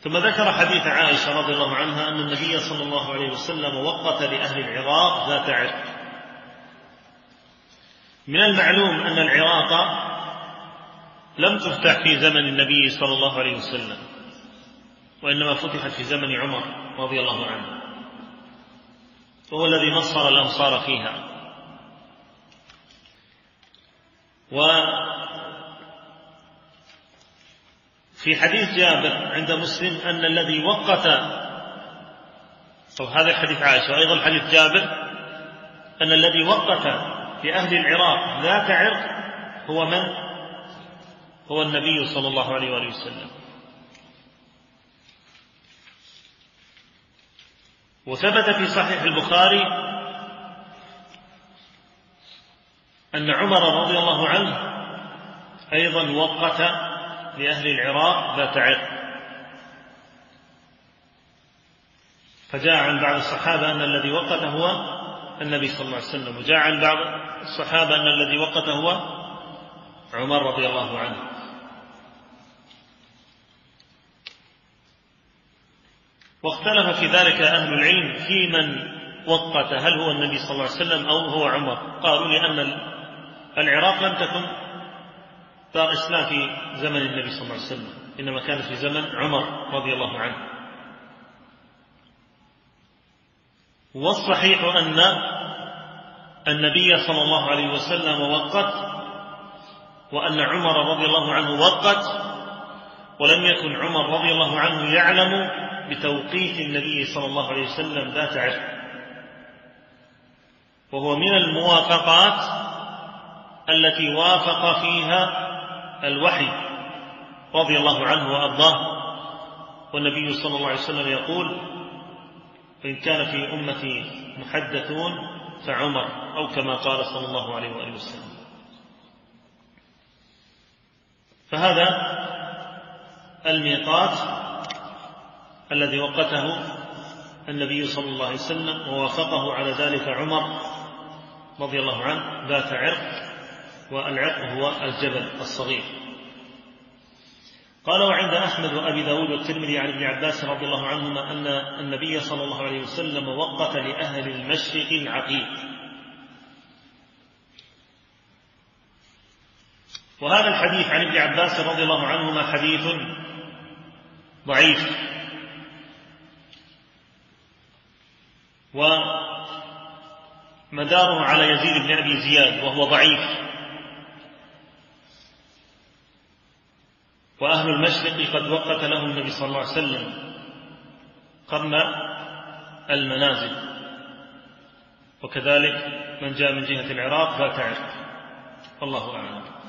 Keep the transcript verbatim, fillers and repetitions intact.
ثم ذكر حديث عائشة رضي الله عنها أن النبي صلى الله عليه وسلم وقت لأهل العراق ذات عرق. من المعلوم أن العراق لم تفتح في زمن النبي صلى الله عليه وسلم، وإنما فتحت في زمن عمر رضي الله عنه، وهو الذي نصر الأنصار فيها. وفي حديث جابر عند مسلم أن الذي وقت، هذا حديث عائشة، وأيضا حديث جابر أن الذي وقت لأهل العراق ذات عرق هو من؟ هو النبي صلى الله عليه وآله وسلم. وثبت في صحيح البخاري أن عمر رضي الله عنه أيضا وقت لأهل العراق ذات عرق، فجاء عن بعض الصحابة أن الذي وقت هو النبي صلى الله عليه وسلم، وجاء عن بعض الصحابة أن الذي وقت هو عمر رضي الله عنه. واختلف في ذلك أهل العلم في من وقت، هل هو النبي صلى الله عليه وسلم أو هو عمر؟ قالوا لأن العراق لم تكن دار إسلام في زمن النبي صلى الله عليه وسلم، إنما كانت في زمن عمر رضي الله عنه. والصحيح أن النبي صلى الله عليه وسلم وقت، وأن عمر رضي الله عنه وقت، ولم يكن عمر رضي الله عنه يعلم بتوقيت النبي صلى الله عليه وسلم ذات عرق، وهو من الموافقات التي وافق فيها الوحي رضي الله عنه وأرضاه. والنبي صلى الله عليه وسلم يقول: إن كان في أمتي محدثون فعمر، أو كما قال صلى الله عليه وآله وسلم. فهذا الميقات الذي وقته النبي صلى الله عليه وسلم، ووافقه على ذلك عمر رضي الله عنه ذات عرق، والعرق هو الجبل الصغير. قال: وعند أحمد وأبي داود والترمذي عن ابن عباس رضي الله عنهما أن النبي صلى الله عليه وسلم وقت لأهل المشرق العقيق. وهذا الحديث عن ابن عباس رضي الله عنهما حديث ضعيف، ومداره على يزيد بن أبي زياد وهو ضعيف. وأهل المشرق قد وقت لهم النبي صلى الله عليه وسلم قرن المنازل، وكذلك من جاء من جهة العراق ذات عرق. والله أعلم.